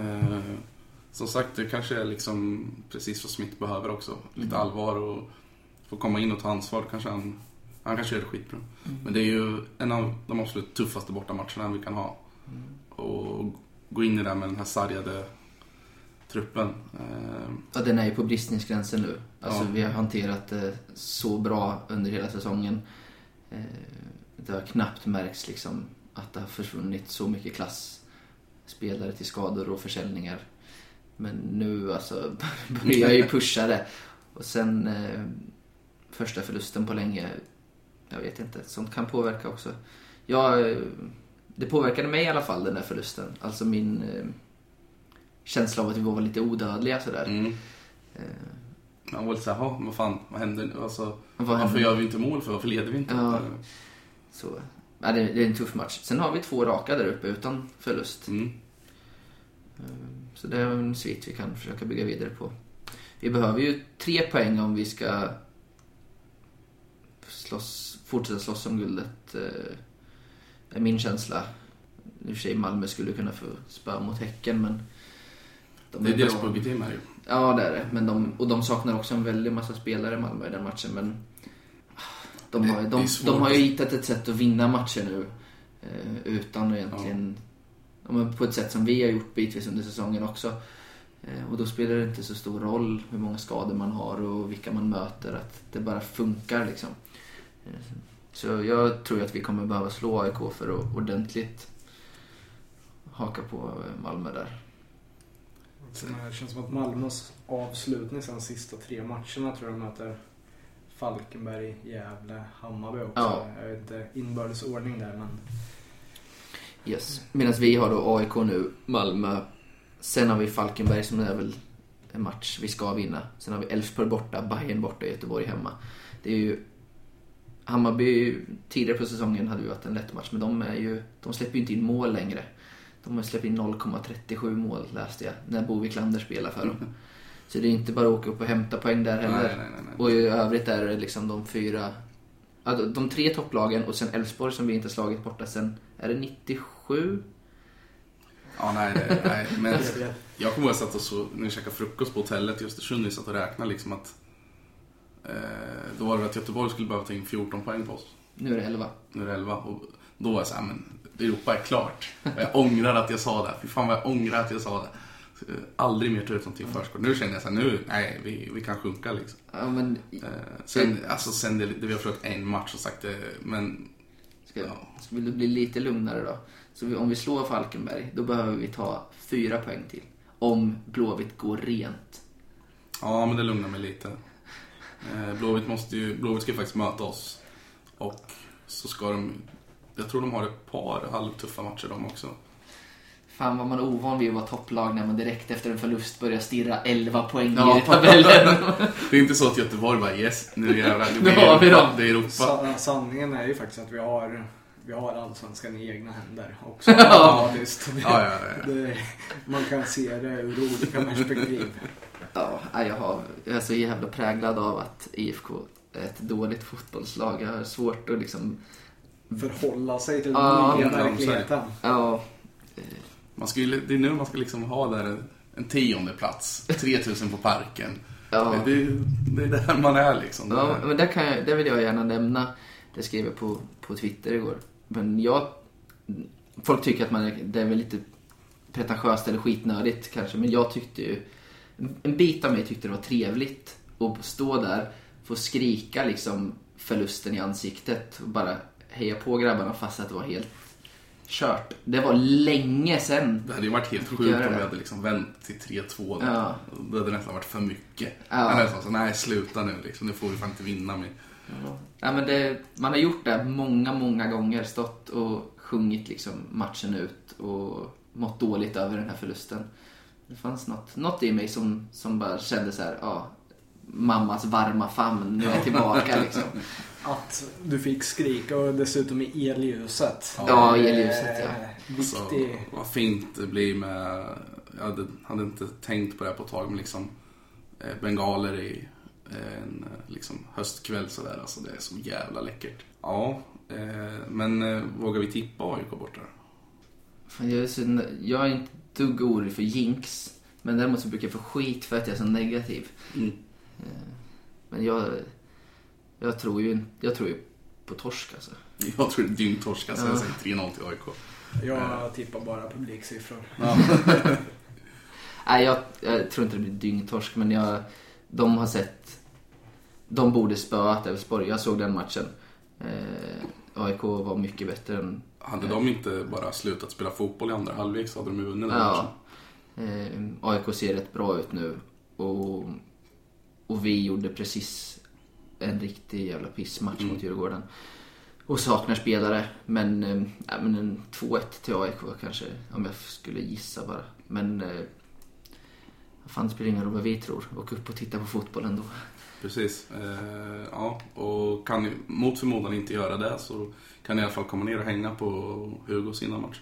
Som sagt, det kanske är liksom precis vad Smith behöver också. Lite allvar och få komma in och ta ansvar. Kanske han Han kanske gör det skitbra. Men det är ju en av de absolut tuffaste bortamatcherna vi kan ha. Och gå in i det med den här sargade truppen. Ja, den är ju på bristningsgränsen nu. Alltså vi har hanterat det så bra under hela säsongen. Det har knappt märks liksom att det har försvunnit så mycket klassspelare till skador och försäljningar. Men nu alltså börjar jag ju pusha det. Och sen första förlusten på länge, jag vet inte, sånt kan påverka också. Det påverkade mig i alla fall, den där förlusten. Alltså min känsla av att vi var lite odödliga sådär. Man var lite såhär, vad händer nu? Alltså, varför gör vi inte mål? Varför leder vi inte? Ja. Så, ja, det är en tuff match. Sen har vi 2 raka där uppe utan förlust. Så det är en svit vi kan försöka bygga vidare på. Vi behöver ju 3 poäng om vi ska fortsätta slåss om guldet. Är min känsla. I och för sig Malmö skulle kunna få spö mot Häcken, men det är deras publikteam här ju. Ja, det är det. Men de saknar också en väldigt massa spelare i Malmö i den matchen. Men de har ju hittat ett sätt att vinna matcher nu. Utan egentligen... Ja, på ett sätt som vi har gjort bitvis under säsongen också. Och då spelar det inte så stor roll hur många skador man har och vilka man möter. Att det bara funkar liksom. Så jag tror att vi kommer behöva slå AIK för att ordentligt haka på Malmö där. Det känns som att Malmös avslutning sen sista 3 matcherna tror jag möter Falkenberg, Gävle, Hammarby också. Ja. Jag vet inte inbördesordning där, men... Yes. Medan vi har då AIK nu, Malmö. Sen har vi Falkenberg som är väl en match vi ska vinna. Sen har vi Elfsborg borta, Bayern borta, Göteborg hemma. Det är ju... Hammarby tidigare på säsongen hade ju varit en lätt match, men de släpper ju inte in mål längre. De har släppt in 0,37 mål, läste jag, när Bo Wiklander spelar för dem. Så det är inte bara att åka upp och hämta poäng där heller. Nej. Och i övrigt är det liksom de 3 topplagen och sen Elfsborg som vi inte slagit borta sen. Är det 97? Ja, nej. Men jag kommer ihåg att så när vi käkade frukost på hotellet i Östersund, vi satt och räknade liksom att då var det att Göteborg skulle behöva ta in 14 poäng på oss. Nu är det 11. Och då var jag så här, men Europa är klart. Och jag ångrar att jag sa det. Fy fan vad jag ångrar att jag sa det. Aldrig mer ta ut någonting förskott. Nu känner jag så här, vi kan sjunka liksom. Ja, men... Sen det vi har försökt en match och sagt det, men... Vill du bli lite lugnare då? Så om vi slår Falkenberg, då behöver vi ta 4 poäng till. Om Blåvitt går rent. Ja, men det lugnar mig lite. Blåvitt ska faktiskt möta oss. Och så ska jag tror de har ett par halvtuffa matcher de också. Fan vad man är ovan vid att vara topplag när man direkt efter en förlust börjar stirra 11 poäng i tabellen. Det är inte så att Göteborg bara yes, nu jävlar, det är Europa. Sanningen är ju faktiskt att vi har allsvenskan i egna händer också. Ja. Man kan se det ur olika perspektiv. Ja, jag är så jävla präglad av att IFK är ett dåligt fotbollslag. Jag har svårt att liksom förhålla sig till den nya verkligheten. Ja. Det är nu man ska liksom ha där en 10:e plats, 3000 på Parken. Ja. Det är där man är liksom. Ja, men det vill jag gärna nämna. Det skrev jag på Twitter igår. Men folk tycker att det är väl lite pretentiöst eller skitnödigt kanske, men jag tyckte ju en bit av mig tyckte det var trevligt att stå där, få skrika liksom förlusten i ansiktet och bara heja på grabbarna fast att det var helt kört. Det var länge sedan. Det hade ju varit helt sjukt om vi hade liksom vänt till 3-2. Ja. Det hade nästan varit för mycket. Ja. Så, nej, sluta nu liksom. Nu får vi fan inte vinna med. Ja, men man har gjort det många gånger. Stått och sjungit liksom matchen ut och mått dåligt över den här förlusten. Det fanns något i mig som bara kände så här, mammas varma famn, nu är jag tillbaka liksom. Att du fick skrika och dessutom i elljuset. Ja, elljuset, ja. Viktig. Vad fint det blir med... Jag hade inte tänkt på det här på ett tag, men liksom bengaler i en liksom höstkväll sådär. Alltså det är så jävla läckert. Ja, men vågar vi tippa AIK borta? Jag är inte dugg orolig för jinx, men däremot så brukar jag få skit för att jag är så negativ. Men jag tror ju på torsk alltså. Jag tror det är dyngtorsk, alltså. Jag säger 3-0 till AIK. Jag tippar bara publiksiffror. Ja. Nej, jag tror inte det blir dyngtorsk, men de borde spöat Elfsborg. Jag såg den matchen. AIK var mycket bättre än... Hade de inte bara slutat spela fotboll i andra halvlek så hade de vunnit den matchen. AIK ser rätt bra ut nu. Och vi gjorde precis en riktig jävla pissmatch mot Djurgården. Och saknar spelare. Men en 2-1 till AIK kanske, om jag skulle gissa bara. Men fan, det spelar ingen roll vad vi tror. Och upp och titta på fotboll ändå. Precis. Ja, och kan ni mot förmodan inte göra det, så kan ni i alla fall komma ner och hänga på Hugos innan matchen.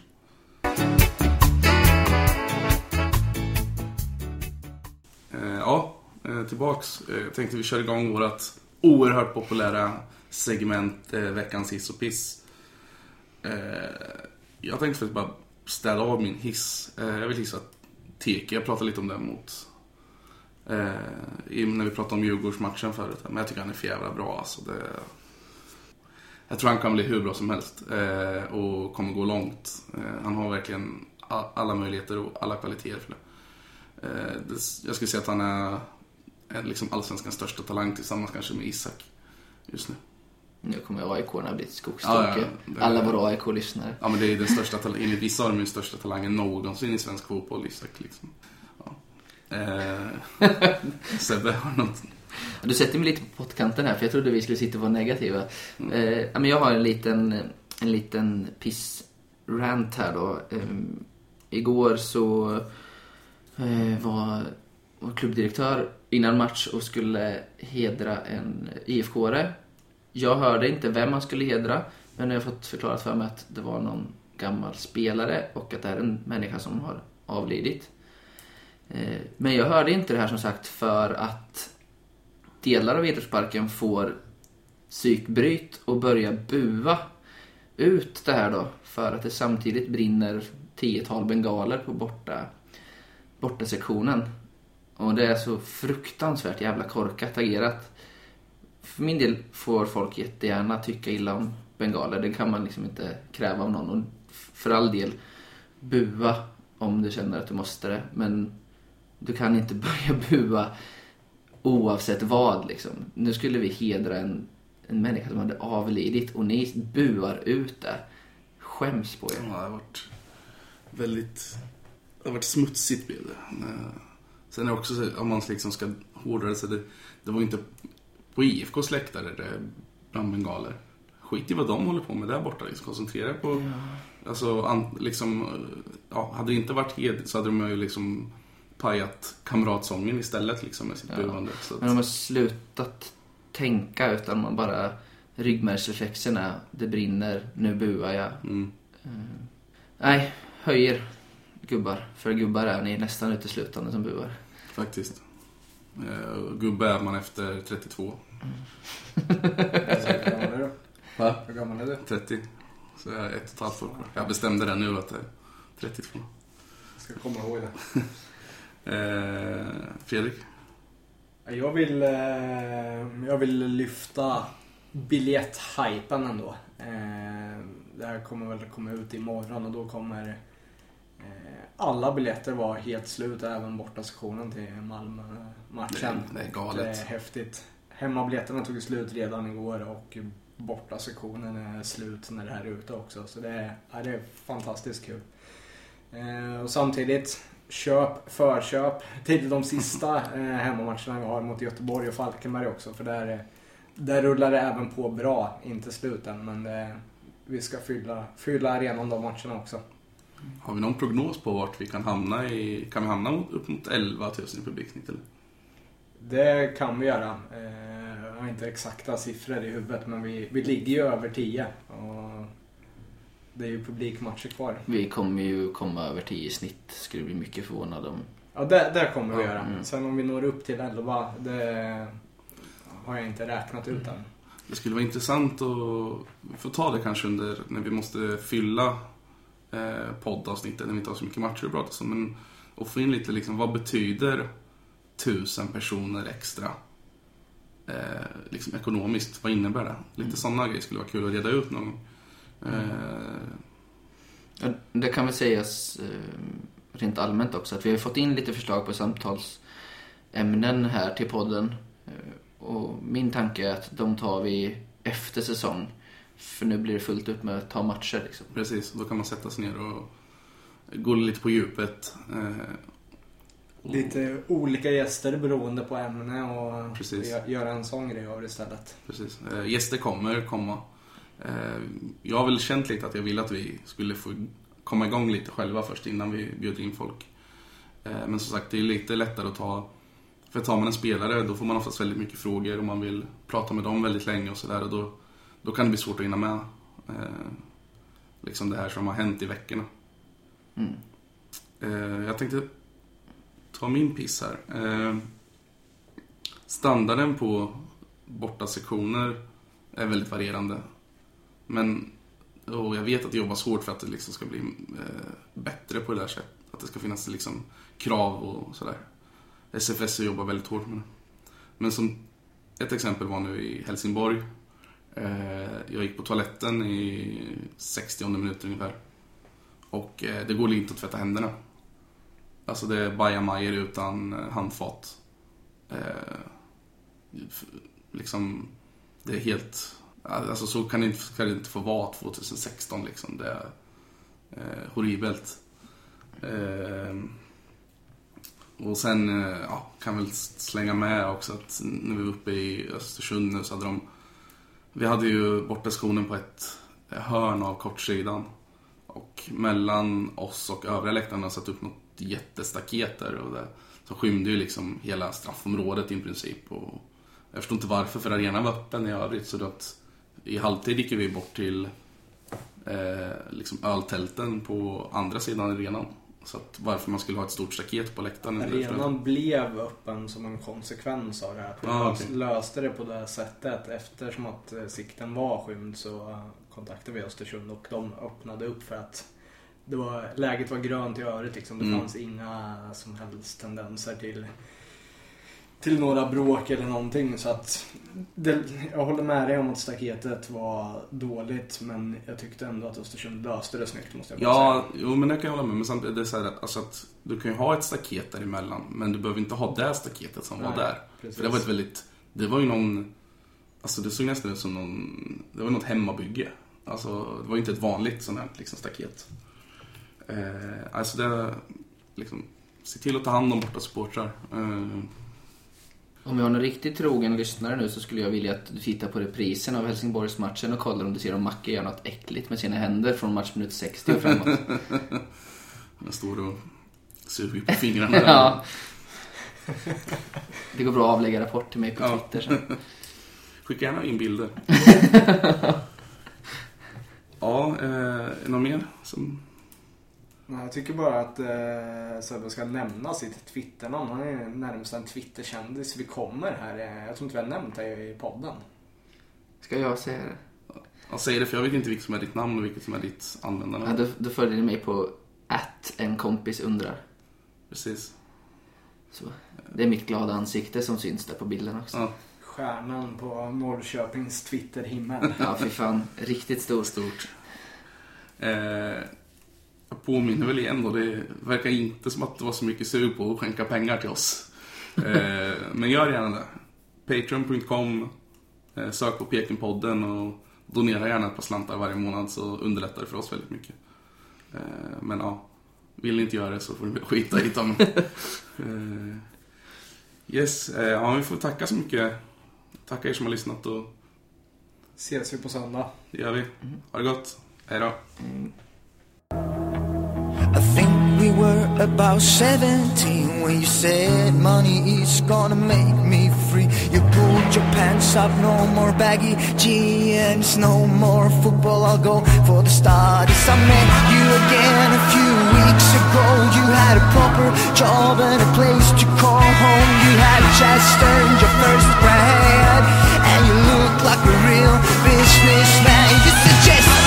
Tillbaks. Tänkte vi kör igång vårt oerhört populära segment veckans hiss och piss. Jag tänkte faktiskt bara städa av min hiss. Jag vill hissa Teke. Jag pratade lite om det när vi pratade om Djurgårdsmatchen förut. Men jag tycker han är för jävla bra. Alltså jag tror han kan bli hur bra som helst. Och kommer gå långt. Han har verkligen alla möjligheter och alla kvaliteter för det. Jag skulle säga att han är liksom allsvenskans största talang tillsammans kanske med Isak just nu. Nu kommer AIK-arna bli ett skogståke. Alla våra AIK-lyssnare. Ja, men det är den största talangen. Enligt vissa är den största talangen någonsin i svensk fotboll, Isak liksom. Ja. Sebbe har något. Du sätter mig lite på pottkanten här, för jag trodde vi skulle sitta och vara negativa. Men jag har en liten piss-rant här då. Igår så var klubbdirektör innan match och skulle hedra en IFK-are. Jag hörde inte vem man skulle hedra, men jag har fått förklarat för mig att det var någon gammal spelare och att det är en människa som har avlidit. Men jag hörde inte det här som sagt för att delar av idrottsparken får psykbryt och börjar bua ut det här då, för att det samtidigt brinner 10-tal bengaler på borta sektionen. Och det är så fruktansvärt jävla korkat agerat. För min del får folk jättegärna tycka illa om bengaler. Det kan man liksom inte kräva av någon. Och för all del, bua om du känner att du måste det. Men du kan inte börja bua oavsett vad liksom. Nu skulle vi hedra en människa som hade avlidit och ni buar ut det. Skäms på er. Ja, det har varit väldigt... Det har varit smutsigt blev det. Sen är det också, om man liksom ska hårdare så det var inte på IFKs läktare det bland bengaler. Skit i vad de håller på med där borta. Liksom, koncentrera på... Ja. Alltså, hade det inte varit hed så hade de ju liksom pajat kamratsången istället liksom med sitt buande. Så att... Men de har slutat tänka, utan man bara ryggmärgsreflexerna, det brinner, nu buar jag. Nej, höjer gubbar. För gubbar är ni nästan uteslutande som buar. Faktiskt. Gubbar är man efter 32. Hur gammal är du? 30. Så jag är 1,5 år kvar. Jag bestämde det nu att det är 32. Jag ska komma ihåg det. Fredrik? Jag vill lyfta biljetthypen ändå. Det här kommer väl komma ut imorgon och då kommer alla biljetter vara helt slut, även borta sektionen till Malmö-matchen. Det är galet. Det är häftigt. Hemmabiljetterna tog slut redan igår och borta sektionen är slut när det här är ute också. Så det är fantastiskt kul. Och samtidigt förköp till de sista hemmamatcherna vi har mot Göteborg och Falkenberg också. För där rullar det även på bra, inte sluten, men vi ska fylla arenan de matcherna också. Har vi någon prognos på vart vi kan hamna kan vi hamna upp mot 11 000 i publiksnitt eller? Det kan vi göra. Jag har inte exakta siffror i huvudet, men vi ligger ju över 10 och det är ju publikmatcher kvar. Vi kommer ju komma över 10 i snitt, skulle bli mycket förvånad om. Ja, det kommer vi göra. Sen om vi når upp till 11, det har jag inte räknat ut än. Det skulle vara intressant att få ta det kanske under när vi måste fylla poddavsnittet när vi inte har så mycket matcher att prata om, men och få in lite liksom, vad betyder 1000 personer extra liksom ekonomiskt, vad innebär det? Lite sådana grejer skulle vara kul att reda ut någon gång. Det kan väl sägas rent allmänt också att vi har fått in lite förslag på samtalsämnen här till podden. Och min tanke är att de tar vi efter säsong. För nu blir det fullt upp med att ta matcher. Liksom. Precis, då kan man sätta sig ner och gå lite på djupet. Lite olika gäster beroende på ämne och Precis. Göra en sån grej av det istället. Precis. Gäster kommer komma. Jag har väl känt lite att jag vill att vi skulle få komma igång lite själva först innan vi bjuder in folk. Men som sagt, det är lite lättare att ta. För tar man en spelare, då får man oftast väldigt mycket frågor och man vill prata med dem väldigt länge och sådär. Och då kan det bli svårt att hinna med liksom det här som har hänt i veckorna. Jag tänkte ta min piss här. Standarden på bortasektioner är väldigt varierande. Men och jag vet att det jobbas hårt för att det liksom ska bli bättre på det där sättet. Att det ska finnas liksom krav och sådär. SFS jobbar väldigt hårt med det. Men som ett exempel var nu i Helsingborg. Jag gick på toaletten i 60 minuter ungefär. Och det går inte att tvätta händerna. Alltså det är bajamajor utan handfat. Liksom det är helt... Alltså så kan det inte få vara 2016 liksom. Det är horribelt. Och sen kan väl slänga med också att när vi var uppe i Östersund nu så hade vi hade ju bortaskonen på ett hörn av kortsidan. Och mellan oss och övriga läktarna satt upp något jättestaket där. Och det så skymde ju liksom hela straffområdet i princip. Och jag förstår inte varför, för arenan var öppen i övrigt. Så att i halvtid gick vi bort till liksom öltälten på andra sidan arenan. Så att varför man skulle ha ett stort staket på läktaren. Arenan blev öppen som en konsekvens av det här. Vi löste det på det sättet. Eftersom att sikten var skymd så kontaktade vi Östersund och de öppnade upp för att läget var grönt i övrigt. Liksom. Det fanns inga som helst tendenser till några bråk eller någonting. Så att jag håller med dig om att staketet var dåligt, men jag tyckte ändå att Östersund löste det snyggt, måste jag säga. Jo, men det kan jag hålla med. Men samtidigt är det så här alltså att du kan ju ha ett staket däremellan, men du behöver inte ha det staketet som var där. Precis. För det var ju någon, alltså det såg nästan ut som det var något hemmabygge. Alltså det var ju inte ett vanligt sånt här liksom staket. Alltså det liksom, se till att ta hand om borta supportrar. Om jag har en riktigt trogen lyssnare nu så skulle jag vilja att du tittar på reprisen av Helsingborgsmatchen och kollar om du ser om Macke gör något äckligt med sina händer från matchminut 60 och framåt. Jag står och suger på fingrarna. Ja. Det går bra att avlägga rapport till mig på Twitter sen. Skicka gärna in bilder. Någon mer som... Jag tycker bara att Söder ska nämna sitt Twitternamn. Han är närmast en Twitterkändis. Vi kommer här. Jag tror inte vi har nämnt det i podden. Ska jag säga det? Jag säger det för jag vet inte vilket som är ditt namn och vilket som är ditt användarnamn. Ja, då följer ni mig på @enkompisundrar. Precis. Så, det är mitt glada ansikte som syns där på bilden också. Ja. Stjärnan på Norrköpings Twitterhimmel. Ja, fy fan. Riktigt stort. Jag påminner väl igen då, det verkar inte som att det var så mycket sug på att skänka pengar till oss. Men gör gärna det. Patreon.com, sök på Pekenpodden och donera gärna ett par slantar varje månad så underlättar det för oss väldigt mycket. Men ja, vill ni inte göra det så får ni skita i dem. Yes, vi får tacka så mycket. Tacka er som har lyssnat och ses vi på söndag. Det gör vi. Ha det gott. Hej då. I think we were about 17 when you said money is gonna make me free. You pulled your pants up, no more baggy jeans, no more football, I'll go for the studies. I met you again a few weeks ago. You had a proper job and a place to call home. You had just earned your first grad and you looked like a real businessman. You suggest